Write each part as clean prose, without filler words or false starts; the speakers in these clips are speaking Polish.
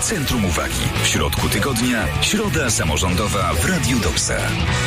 centrum uwagi. W środku tygodnia, środa samorządowa w Radiu Doksa.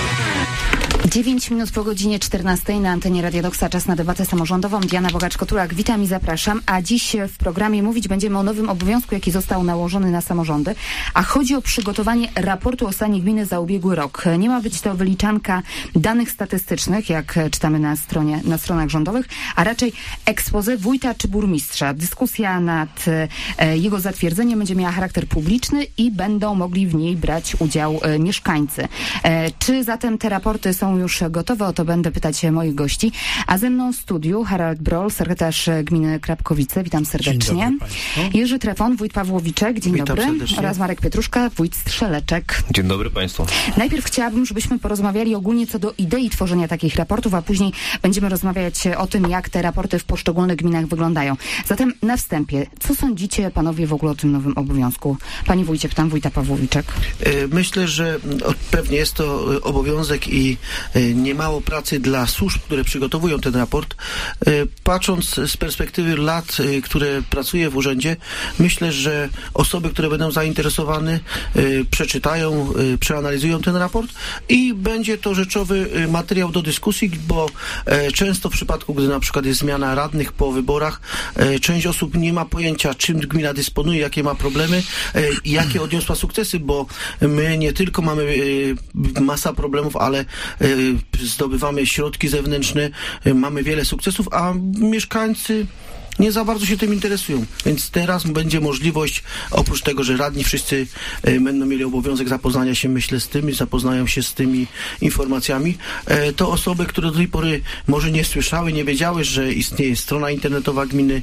9 minut po godzinie 14 na antenie Radia Doksa. Czas na debatę samorządową. Diana Bogacz-Kotulak, witam i zapraszam. A dziś w programie mówić będziemy o nowym obowiązku, jaki został nałożony na samorządy. A chodzi o przygotowanie raportu o stanie gminy za ubiegły rok. Nie ma być to wyliczanka danych statystycznych, jak czytamy na stronach rządowych, a raczej expose wójta czy burmistrza. Dyskusja nad jego zatwierdzeniem będzie miała charakter publiczny i będą mogli w niej brać udział mieszkańcy. Czy zatem te raporty są już gotowe? O to będę pytać moich gości. A ze mną w studiu Harald Broll, sekretarz gminy Krapkowice. Witam serdecznie. Dzień dobry państwu. Jerzy Trefon, wójt Pawłowiczek. Dzień Witam dobry. serdecznie. Oraz Marek Pietruszka, wójt Strzeleczek. Dzień dobry państwu. Najpierw chciałabym, żebyśmy porozmawiali ogólnie co do idei tworzenia takich raportów, a później będziemy rozmawiać o tym, jak te raporty w poszczególnych gminach wyglądają. Zatem na wstępie, co sądzicie panowie w ogóle o tym nowym obowiązku? Panie wójcie, pytam wójta Pawłowiczek. Myślę, że pewnie jest to obowiązek i niemało pracy dla służb, które przygotowują ten raport. Patrząc z perspektywy lat, które pracuję w urzędzie, myślę, że osoby, które będą zainteresowane, przeczytają, przeanalizują ten raport i będzie to rzeczowy materiał do dyskusji, bo często w przypadku, gdy na przykład jest zmiana radnych po wyborach, część osób nie ma pojęcia, czym gmina dysponuje, jakie ma problemy i jakie odniosła sukcesy, bo my nie tylko mamy masa problemów, ale zdobywamy środki zewnętrzne, mamy wiele sukcesów, a mieszkańcy nie za bardzo się tym interesują. Więc teraz będzie możliwość, oprócz tego, że radni wszyscy będą mieli obowiązek zapoznania się, myślę, zapoznają się z tymi informacjami, to osoby, które do tej pory może nie słyszały, nie wiedziały, że istnieje strona internetowa gminy,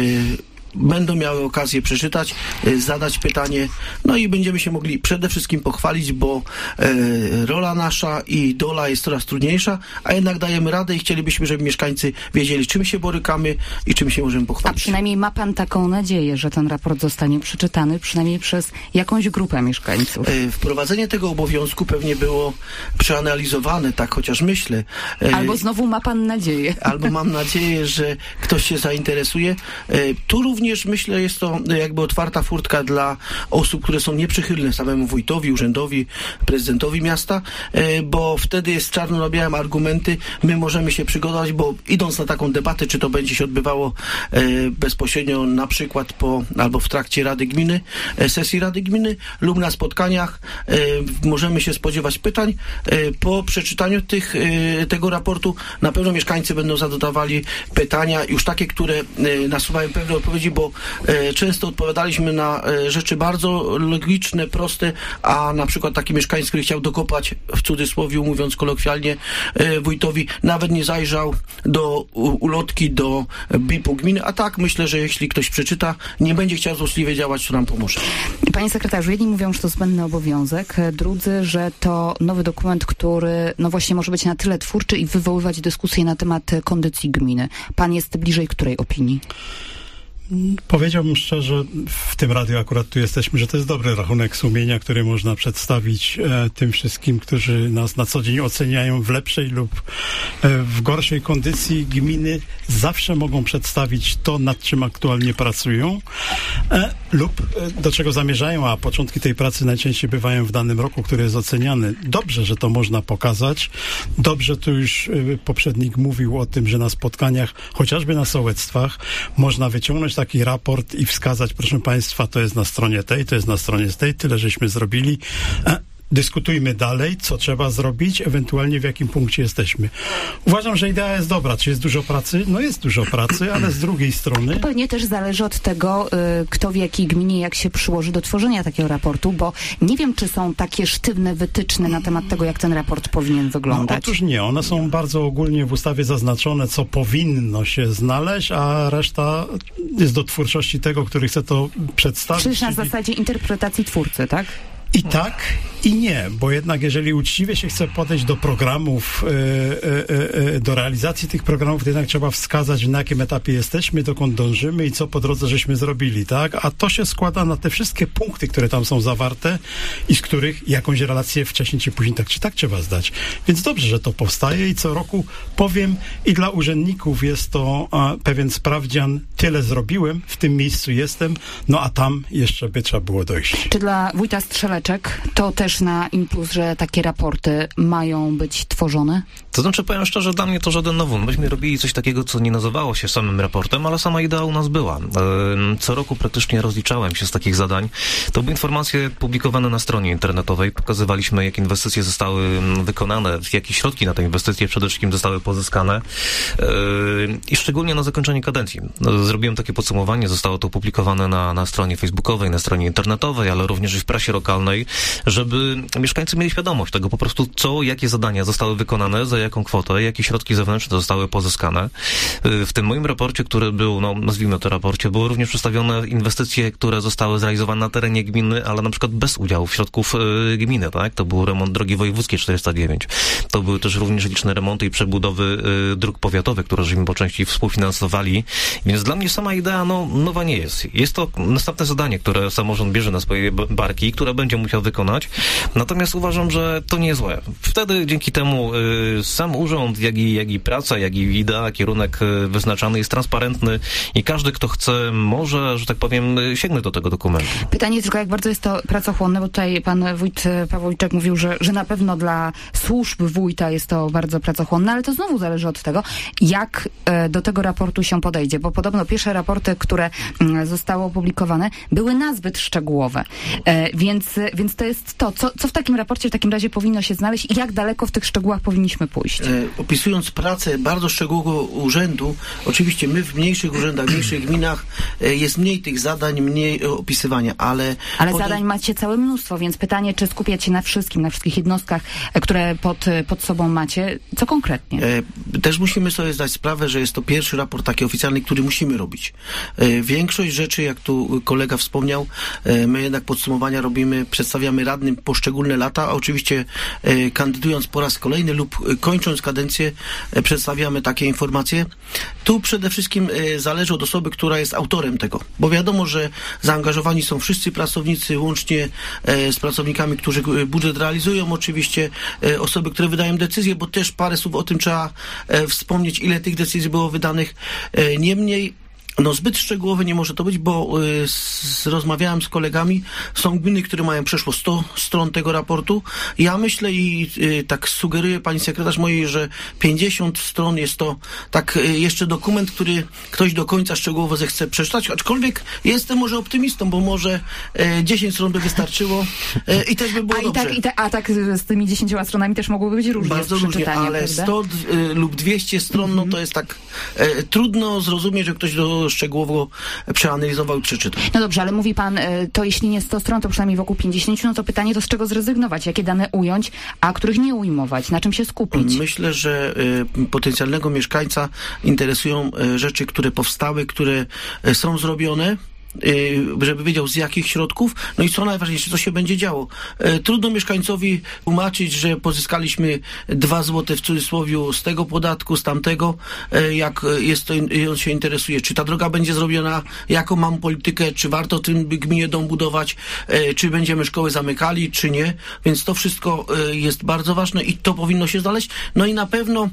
będą miały okazję przeczytać, zadać pytanie, no i będziemy się mogli przede wszystkim pochwalić, bo rola nasza i dola jest coraz trudniejsza, a jednak dajemy radę i chcielibyśmy, żeby mieszkańcy wiedzieli, czym się borykamy i czym się możemy A pochwalić. przynajmniej ma pan taką nadzieję, że ten raport zostanie przeczytany przynajmniej przez jakąś grupę mieszkańców? Wprowadzenie tego obowiązku pewnie było przeanalizowane, tak chociaż myślę. Albo znowu ma pan nadzieję. Albo mam nadzieję, że ktoś się zainteresuje. Tu również myślę, jest to jakby otwarta furtka dla osób, które są nieprzychylne samemu wójtowi, urzędowi, prezydentowi miasta, bo wtedy jest czarno na białym argumenty, my możemy się przygotować, bo idąc na taką debatę, czy to będzie się odbywało bezpośrednio na przykład albo w trakcie Rady Gminy, sesji Rady Gminy lub na spotkaniach, możemy się spodziewać pytań. Po przeczytaniu tego raportu na pewno mieszkańcy będą zadawali pytania, już takie, które nasuwają pewne odpowiedzi, bo często odpowiadaliśmy na rzeczy bardzo logiczne, proste, a na przykład taki mieszkańc, który chciał dokopać, w cudzysłowie mówiąc kolokwialnie, wójtowi, nawet nie zajrzał do ulotki, do BIP-u gminy, a tak myślę, że jeśli ktoś przeczyta, nie będzie chciał złośliwie działać, to nam pomoże. Panie sekretarzu, jedni mówią, że to zbędny obowiązek, drudzy, że to nowy dokument, który no właśnie może być na tyle twórczy i wywoływać dyskusję na temat kondycji gminy. Pan jest bliżej której opinii? Powiedziałbym szczerze, w tym radiu akurat tu jesteśmy, że to jest dobry rachunek sumienia, który można przedstawić tym wszystkim, którzy nas na co dzień oceniają w lepszej lub w gorszej kondycji. Gminy zawsze mogą przedstawić to, nad czym aktualnie pracują lub do czego zamierzają, a początki tej pracy najczęściej bywają w danym roku, który jest oceniany. Dobrze, że to można pokazać. Dobrze, tu już poprzednik mówił o tym, że na spotkaniach, chociażby na sołectwach, można wyciągnąć taki raport i wskazać, proszę państwa, to jest na stronie tej, to jest na stronie tej, tyle żeśmy zrobili. Dyskutujmy dalej, co trzeba zrobić, ewentualnie w jakim punkcie jesteśmy. Uważam, że idea jest dobra. Czy jest dużo pracy? No jest dużo pracy, ale z drugiej strony... To pewnie też zależy od tego, kto w jakiej gminie, jak się przyłoży do tworzenia takiego raportu, bo nie wiem, czy są takie sztywne wytyczne na temat tego, jak ten raport powinien wyglądać. No, otóż nie. One są bardzo ogólnie w ustawie zaznaczone, co powinno się znaleźć, a reszta jest do twórczości tego, który chce to przedstawić. Czyli na zasadzie interpretacji twórcy, tak? I tak, i nie, bo jednak jeżeli uczciwie się chce podejść do programów, do realizacji tych programów, to jednak trzeba wskazać, na jakim etapie jesteśmy, dokąd dążymy i co po drodze żeśmy zrobili, tak? A to się składa na te wszystkie punkty, które tam są zawarte i z których jakąś relację wcześniej czy później tak czy tak trzeba zdać. Więc dobrze, że to powstaje i co roku powiem, i dla urzędników jest to pewien sprawdzian, tyle zrobiłem, w tym miejscu jestem, no a tam jeszcze by trzeba było dojść. Czy dla wójta Strzeleczek to też na impuls, że takie raporty mają być tworzone? To znaczy, powiem szczerze, dla mnie to żaden nowum. Myśmy robili coś takiego, co nie nazywało się samym raportem, ale sama idea u nas była. Co roku praktycznie rozliczałem się z takich zadań. To były informacje publikowane na stronie internetowej. Pokazywaliśmy, jakie inwestycje zostały wykonane, jakie środki na te inwestycje przede wszystkim zostały pozyskane. I szczególnie na zakończenie kadencji. Zrobiłem takie podsumowanie, zostało to opublikowane na stronie facebookowej, na stronie internetowej, ale również i w prasie lokalnej, żeby mieszkańcy mieli świadomość tego po prostu, jakie zadania zostały wykonane, za jaką kwotę, jakie środki zewnętrzne zostały pozyskane. W tym moim raporcie, który był, nazwijmy to raporcie, były również przedstawione inwestycje, które zostały zrealizowane na terenie gminy, ale na przykład bez udziału środków gminy, tak? To był remont drogi wojewódzkiej 409. To były też również liczne remonty i przebudowy dróg powiatowych, które żeśmy po części współfinansowali. Więc dla mnie sama idea, nowa nie jest. Jest to następne zadanie, które samorząd bierze na swoje barki, które będzie musiał wykonać. Natomiast uważam, że to nie jest złe. Wtedy dzięki temu sam urząd, jak i praca, jak i idea, kierunek wyznaczany jest transparentny i każdy, kto chce, może, że tak powiem, sięgnąć do tego dokumentu. Pytanie tylko, jak bardzo jest to pracochłonne, bo tutaj pan wójt Pawłowniczak mówił, że na pewno dla służb wójta jest to bardzo pracochłonne, ale to znowu zależy od tego, jak do tego raportu się podejdzie, bo podobno pierwsze raporty, które zostały opublikowane, były nazbyt szczegółowe. Więc to jest to, co w takim raporcie w takim razie powinno się znaleźć i jak daleko w tych szczegółach powinniśmy pójść. Opisując pracę bardzo szczegółowego urzędu, oczywiście my w mniejszych urzędach, w mniejszych gminach jest mniej tych zadań, mniej opisywania, ale zadań macie całe mnóstwo, więc pytanie, czy skupiać się na wszystkich jednostkach, które pod sobą macie, co konkretnie? Też musimy sobie zdać sprawę, że jest to pierwszy raport taki oficjalny, który musimy robić. Większość rzeczy, jak tu kolega wspomniał, my jednak podsumowania robimy, przedstawiamy radnym poszczególne lata, a oczywiście kandydując po raz kolejny lub kończąc kadencję, przedstawiamy takie informacje. Tu przede wszystkim zależy od osoby, która jest autorem tego, bo wiadomo, że zaangażowani są wszyscy pracownicy, łącznie z pracownikami, którzy budżet realizują, oczywiście osoby, które wydają decyzje, bo też parę słów o tym trzeba wspomnieć, ile tych decyzji było wydanych. Niemniej zbyt szczegółowe nie może to być, bo rozmawiałem z kolegami, są gminy, które mają przeszło 100 stron tego raportu. Ja myślę i tak sugeruję pani sekretarz mojej, że 50 stron jest to tak jeszcze dokument, który ktoś do końca szczegółowo zechce przeczytać, aczkolwiek jestem może optymistą, bo może 10 stron by wystarczyło i też by było dobrze. Tak z tymi 10 stronami też mogłoby być różnie. Bardzo różnie, ale prawda? 100 lub 200 stron, to jest tak trudno zrozumieć, że ktoś szczegółowo przeanalizował i przeczytał. No dobrze, ale mówi pan, to jeśli nie 100 stron, to przynajmniej wokół 50, no to pytanie to z czego zrezygnować? Jakie dane ująć, a których nie ujmować? Na czym się skupić? Myślę, że potencjalnego mieszkańca interesują rzeczy, które powstały, które są zrobione, żeby wiedział z jakich środków, no i co najważniejsze, co się będzie działo. Trudno mieszkańcowi tłumaczyć, że pozyskaliśmy 2 złote w cudzysłowie z tego podatku, z tamtego, jak jest to, on się interesuje, czy ta droga będzie zrobiona, jaką mam politykę, czy warto tym gminie dom budować, czy będziemy szkoły zamykali, czy nie, więc to wszystko jest bardzo ważne i to powinno się znaleźć. No i na pewno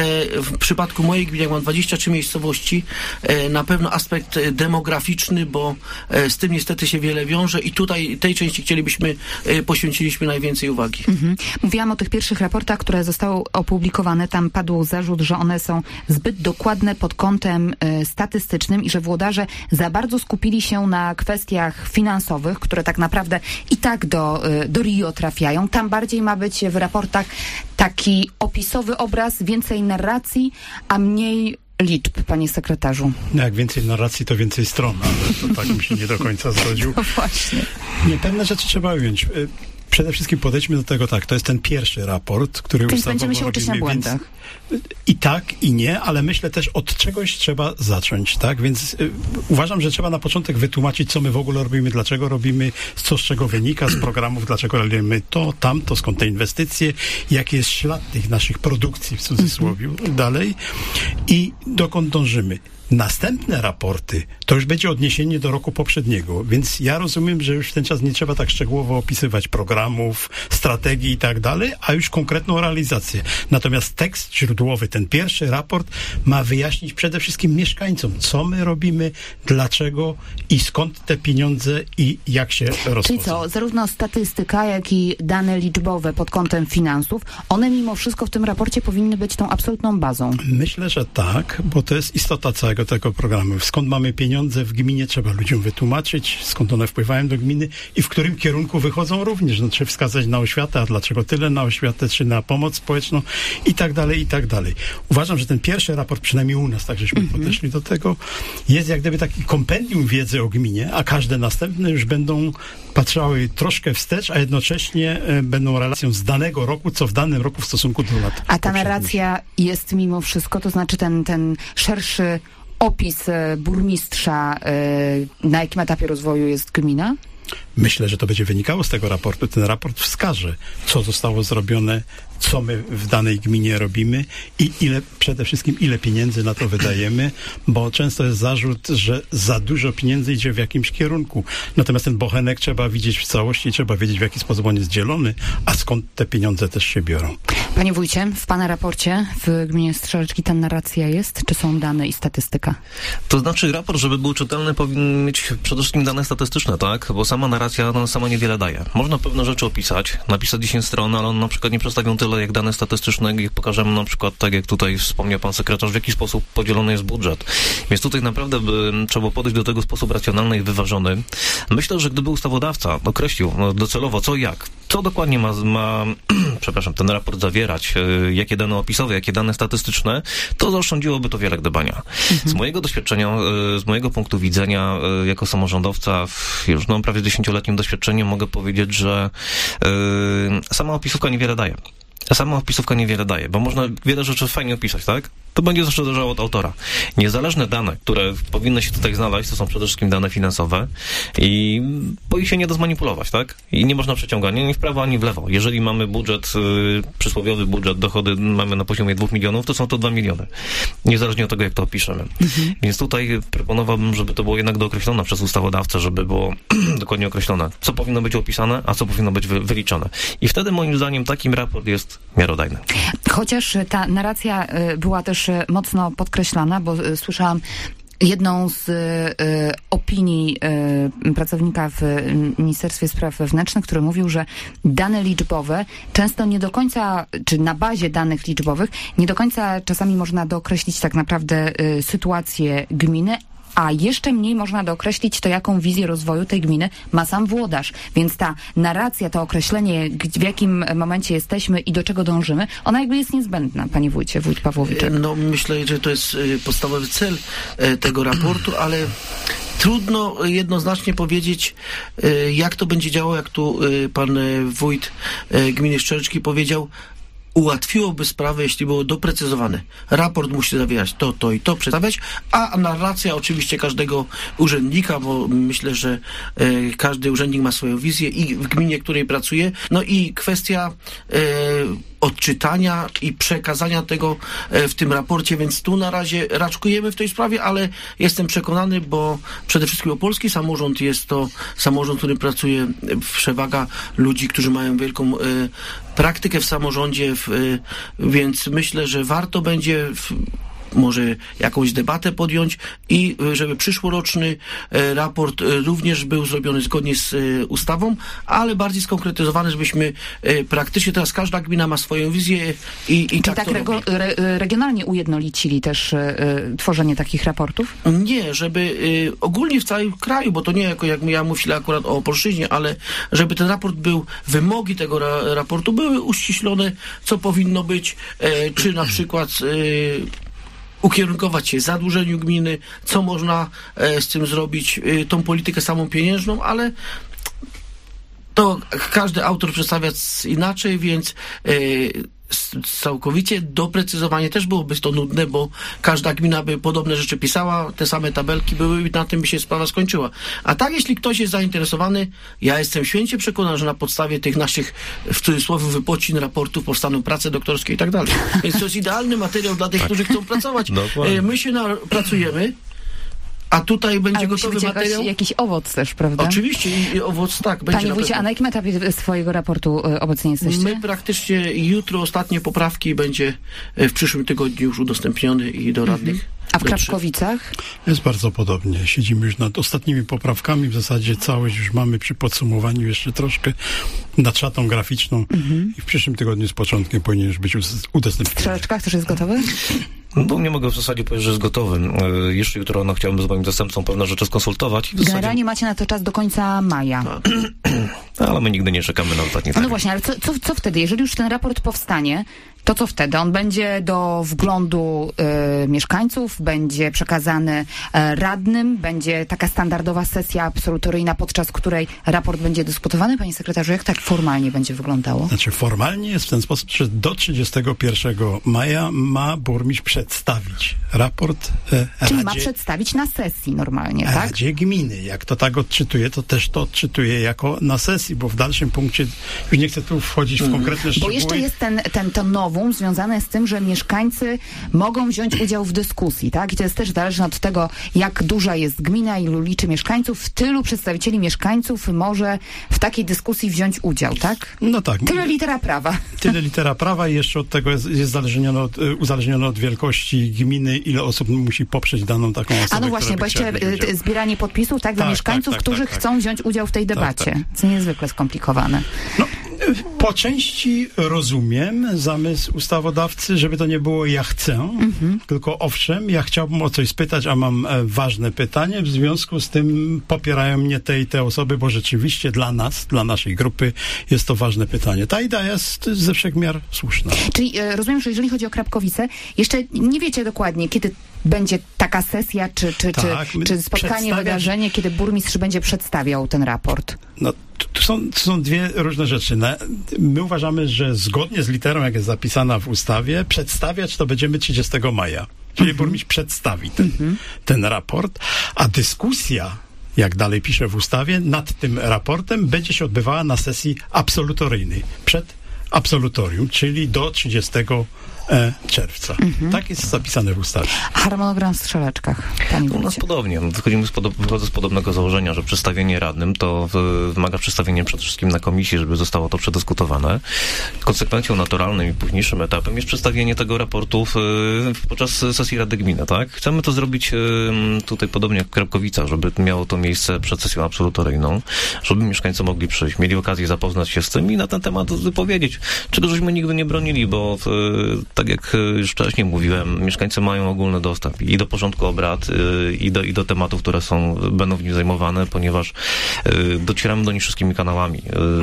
w przypadku mojej gminy, jak mam 23 miejscowości, na pewno aspekt demograficzny, bo z tym niestety się wiele wiąże i tutaj tej części poświęciliśmy najwięcej uwagi. Mówiłam o tych pierwszych raportach, które zostały opublikowane. Tam padł zarzut, że one są zbyt dokładne pod kątem statystycznym i że włodarze za bardzo skupili się na kwestiach finansowych, które tak naprawdę i tak do RIO trafiają. Tam bardziej ma być w raportach taki opisowy obraz, więcej narracji, a mniej liczb, panie sekretarzu. No jak więcej narracji, to więcej stron, ale to tak mi się nie do końca zgodził. No właśnie. Nie, pewne rzeczy trzeba ująć. przede wszystkim podejdźmy do tego tak, to jest ten pierwszy raport, który Więc będziemy się uczyć na błędach. I tak, i nie, ale myślę też od czegoś trzeba zacząć, tak? Więc uważam, że trzeba na początek wytłumaczyć, co my w ogóle robimy, dlaczego robimy, co z czego wynika, z programów, dlaczego robimy to, tamto, skąd te inwestycje, jaki jest ślad tych naszych produkcji, w cudzysłowie, dalej i dokąd dążymy. Następne raporty to już będzie odniesienie do roku poprzedniego, więc ja rozumiem, że już w ten czas nie trzeba tak szczegółowo opisywać programów, strategii i tak dalej, a już konkretną realizację. Natomiast tekst źródłowy, ten pierwszy raport ma wyjaśnić przede wszystkim mieszkańcom, co my robimy, dlaczego i skąd te pieniądze i jak się rozchodzą. Czyli co, zarówno statystyka, jak i dane liczbowe pod kątem finansów, one mimo wszystko w tym raporcie powinny być tą absolutną bazą. Myślę, że tak, bo to jest istota całego tego programu. Skąd mamy pieniądze w gminie, trzeba ludziom wytłumaczyć, skąd one wpływają do gminy i w którym kierunku wychodzą również. No, czy wskazać na oświatę, a dlaczego tyle na oświatę, czy na pomoc społeczną i tak dalej, i tak dalej. Uważam, że ten pierwszy raport, przynajmniej u nas, tak żeśmy podeszli do tego, jest jak gdyby taki kompendium wiedzy o gminie, a każde następne już będą patrzały troszkę wstecz, a jednocześnie będą relacją z danego roku, co w danym roku w stosunku do lat. A ta narracja jest mimo wszystko, to znaczy ten szerszy opis burmistrza, na jakim etapie rozwoju jest gmina? Myślę, że to będzie wynikało z tego raportu. Ten raport wskaże, co zostało zrobione, co my w danej gminie robimy i przede wszystkim ile pieniędzy na to wydajemy, bo często jest zarzut, że za dużo pieniędzy idzie w jakimś kierunku. Natomiast ten bochenek trzeba widzieć w całości, trzeba wiedzieć, w jaki sposób on jest dzielony, a skąd te pieniądze też się biorą. Panie wójcie, w pana raporcie w gminie Strzeleczki ta narracja jest? Czy są dane i statystyka? To znaczy raport, żeby był czytelny, powinien mieć przede wszystkim dane statystyczne, tak? Bo sama narracja sama niewiele daje. Można pewne rzeczy opisać, napisać 10 stron, ale on na przykład nie przedstawią tyle jak dane statystyczne, jak pokażemy na przykład, tak jak tutaj wspomniał pan sekretarz, w jaki sposób podzielony jest budżet. Więc tutaj naprawdę trzeba podejść do tego w sposób racjonalny i wyważony. Myślę, że gdyby ustawodawca określił docelowo co i jak, co dokładnie ma ten raport zawierać, jakie dane opisowe, jakie dane statystyczne, to zaoszczędziłoby to wiele gdybania. Z mojego doświadczenia, z mojego punktu widzenia, jako samorządowca, już prawie 10-letnim doświadczeniem mogę powiedzieć, że sama opisówka niewiele daje. Bo można wiele rzeczy fajnie opisać, tak? To będzie zawsze zależało od autora. Niezależne dane, które powinny się tutaj znaleźć, to są przede wszystkim dane finansowe i bo ich się nie da zmanipulować, tak? I nie można przeciągać ani w prawo, ani w lewo. Jeżeli mamy budżet, przysłowiowy budżet, dochody mamy na poziomie 2 milionów, to są to 2 miliony. Niezależnie od tego, jak to opiszemy. Więc tutaj proponowałbym, żeby to było jednak dookreślone przez ustawodawcę, żeby było dokładnie określone, co powinno być opisane, a co powinno być wyliczone. I wtedy moim zdaniem taki raport jest miarodajny. Chociaż ta narracja była też mocno podkreślana, bo słyszałam jedną z opinii pracownika w Ministerstwie Spraw Wewnętrznych, który mówił, że dane liczbowe często nie do końca, czy na bazie danych liczbowych, nie do końca czasami można dookreślić tak naprawdę sytuację gminy, a jeszcze mniej można dookreślić to, jaką wizję rozwoju tej gminy ma sam włodarz. Więc ta narracja, to określenie, w jakim momencie jesteśmy i do czego dążymy, ona jakby jest niezbędna, panie wójcie, wójt Pawłowiczek. No myślę, że to jest podstawowy cel tego raportu, ale trudno jednoznacznie powiedzieć, jak to będzie działało, jak tu pan wójt gminy Strzeleczki powiedział, ułatwiłoby sprawę, jeśli było doprecyzowane. Raport musi zawierać to i to przedstawiać, a narracja oczywiście każdego urzędnika, bo myślę, że każdy urzędnik ma swoją wizję i w gminie, w której pracuje. No i kwestia odczytania i przekazania tego w tym raporcie, więc tu na razie raczkujemy w tej sprawie, ale jestem przekonany, bo przede wszystkim opolski samorząd jest to samorząd, który pracuje, przewaga ludzi, którzy mają wielką praktykę w samorządzie, więc myślę, że warto będzie może jakąś debatę podjąć i żeby przyszłoroczny raport również był zrobiony zgodnie z ustawą, ale bardziej skonkretyzowany, żebyśmy praktycznie teraz każda gmina ma swoją wizję i tak to robi. Regionalnie ujednolicili też tworzenie takich raportów? Nie, żeby ogólnie w całym kraju, bo to nie jak ja mówię akurat o Opolszczyźnie, ale żeby ten raport był, wymogi tego raportu były uściślone, co powinno być, czy na przykład ukierunkować się zadłużeniu gminy, co można z tym zrobić, tą politykę samą pieniężną, ale To każdy autor przedstawia inaczej, więc całkowicie doprecyzowanie też byłoby to nudne, bo każda gmina by podobne rzeczy pisała, te same tabelki były i na tym by się sprawa skończyła. A tak, jeśli ktoś jest zainteresowany, ja jestem święcie przekonany, że na podstawie tych naszych, w cudzysłowie, wypocin, raportów powstaną prace doktorskie i tak dalej. Więc to jest idealny materiał dla tych, którzy chcą pracować. My się pracujemy, a tutaj będzie ale gotowy materiał. Jakiś owoc też, prawda? Oczywiście i owoc tak będzie. Panie wójcie, a na jakim etapie swojego raportu obecnie jesteście? My praktycznie jutro ostatnie poprawki będzie w przyszłym tygodniu już udostępniony i do radnych. A w Krapkowicach? Jest bardzo podobnie. Siedzimy już nad ostatnimi poprawkami. W zasadzie całość już mamy przy podsumowaniu jeszcze troszkę nad szatą graficzną i w przyszłym tygodniu z początkiem powinien już być udostępniony. W Strzeleczkach też jest gotowy? No nie mogę w zasadzie powiedzieć, że jest gotowy. Jeszcze jutro chciałbym z moim zastępcą pewne rzeczy skonsultować. Generalnie macie na to czas do końca maja. Ale my nigdy nie czekamy na ostatni No właśnie, ale co wtedy? Jeżeli już ten raport powstanie, to co wtedy? On będzie do wglądu mieszkańców, będzie przekazany radnym, będzie taka standardowa sesja absolutoryjna, podczas której raport będzie dyskutowany. Panie sekretarzu, jak tak formalnie będzie wyglądało? Znaczy formalnie jest w ten sposób, że do 31 maja ma burmistrz przedstawić raport Czyli ma przedstawić na sesji normalnie, tak? Radzie Gminy. Jak to tak odczytuje, to też to odczytuje jako na sesji, bo w dalszym punkcie, już nie chcę tu wchodzić w konkretne szczegóły. Bo jeszcze jest to nowum związane z tym, że mieszkańcy mogą wziąć udział w dyskusji, tak? I to jest też zależne od tego, jak duża jest gmina, ilu liczy mieszkańców, tylu przedstawicieli mieszkańców może w takiej dyskusji wziąć udział, tak? No tak. Tyle litera prawa. Tyle litera prawa i jeszcze od tego jest uzależnione od wielkości gminy, ile osób musi poprzeć daną taką osobę. A no właśnie, bo jeszcze zbieranie podpisów, tak, dla mieszkańców, którzy chcą wziąć udział w tej debacie. Co niezwykle skomplikowane. No, po części rozumiem zamysł ustawodawcy, żeby to nie było ja chcę, tylko owszem, ja chciałbym o coś spytać, a mam ważne pytanie, w związku z tym popierają mnie te osoby, bo rzeczywiście dla nas, dla naszej grupy jest to ważne pytanie. Ta idea jest ze wszech miar słuszna. Czyli rozumiem, że jeżeli chodzi o Krapkowice, jeszcze nie wiecie dokładnie, kiedy będzie taka sesja, czy spotkanie, wydarzenie, kiedy burmistrz będzie przedstawiał ten raport? No, to są dwie różne rzeczy. My uważamy, że zgodnie z literą, jak jest zapisana w ustawie, przedstawiać to będziemy 30 maja. Czyli burmistrz przedstawi ten raport, a dyskusja, jak dalej pisze w ustawie, nad tym raportem będzie się odbywała na sesji absolutoryjnej, przed absolutorium, czyli do 30 czerwca. Tak jest zapisane w ustawie. Harmonogram w Strzeleczkach. U nas podobnie. Wychodzę z podobnego założenia, że przedstawienie radnym to wymaga przedstawienia przede wszystkim na komisji, żeby zostało to przedyskutowane. Konsekwencją naturalnym i późniejszym etapem jest przedstawienie tego raportu podczas sesji Rady Gminy, tak? Chcemy to zrobić tutaj podobnie jak w Krapkowicach, żeby miało to miejsce przed sesją absolutoryjną, żeby mieszkańcy mogli przyjść, mieli okazję zapoznać się z tym i na ten temat wypowiedzieć, czego żeśmy nigdy nie bronili, bo tak jak już wcześniej mówiłem, mieszkańcy mają ogólny dostęp i do porządku obrad, i do tematów, które będą w nim zajmowane, ponieważ docieramy do nich wszystkimi kanałami.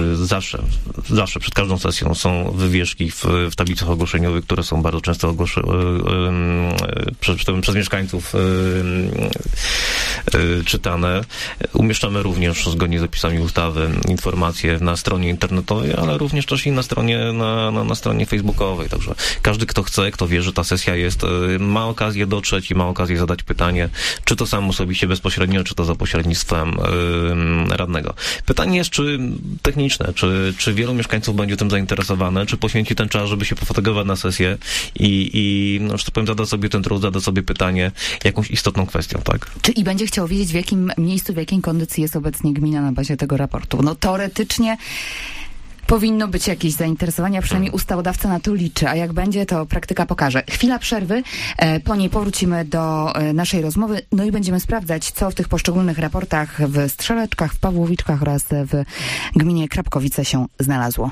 Zawsze przed każdą sesją są wywieszki w tablicach ogłoszeniowych, które są bardzo często przez mieszkańców czytane. Umieszczamy również zgodnie z zapisami ustawy informacje na stronie internetowej, ale również też i na stronie facebookowej. Także każdy, kto chce, kto wie, że ta sesja jest, ma okazję dotrzeć i ma okazję zadać pytanie, czy to sam osobiście bezpośrednio, czy to za pośrednictwem radnego. Pytanie jest, czy techniczne, czy wielu mieszkańców będzie tym zainteresowane, czy poświęci ten czas, żeby się pofatygować na sesję i no, że tak powiem, zada sobie ten trud, zada sobie pytanie jakąś istotną kwestią, tak? I będzie chciał wiedzieć, w jakim miejscu, w jakiej kondycji jest obecnie gmina na bazie tego raportu. No teoretycznie powinno być jakieś zainteresowanie, a przynajmniej ustawodawca na to liczy, a jak będzie, to praktyka pokaże. Chwila przerwy, po niej powrócimy do naszej rozmowy, no i będziemy sprawdzać, co w tych poszczególnych raportach w Strzeleczkach, w Pawłowiczkach oraz w gminie Krapkowice się znalazło.